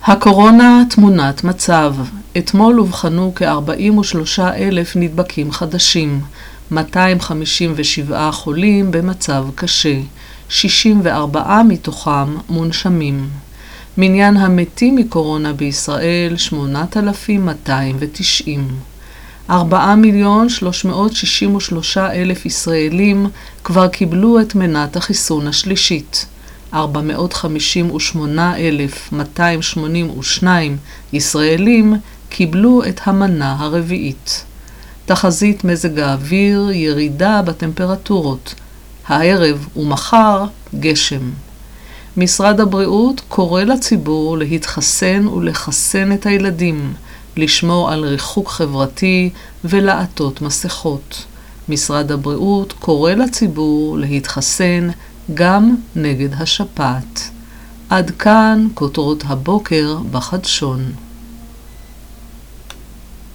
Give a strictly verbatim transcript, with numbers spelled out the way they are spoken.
הקורונה תמונת מצב. אתמול אובחנו כ-ארבעים ושלושה אלף נדבקים חדשים, מאתיים חמישים ושבעה חולים במצב קשה, שישים וארבעה מתוכם מונשמים. מניין המתים מקורונה בישראל שמונת אלפים מאתיים ותשעים. ארבעה מיליון שלוש מאות שישים ושלושה אלף ישראלים כבר קיבלו את מנת החיסון השלישית. ארבע מאות חמישים ושמונה אלף מאתיים שמונים ושניים ישראלים קיבלו את המנה הרביעית. תחזית מזג האוויר, ירידה בטמפרטורות. הערב ומחר גשם. משרד הבריאות קורא לציבור להתחסן ולחסן את הילדים, לשמור על ריחוק חברתי ולעטות מסכות. משרד הבריאות קורא לציבור להתחסן גם נגד השפעת. עד כאן כותרות הבוקר בחדשון.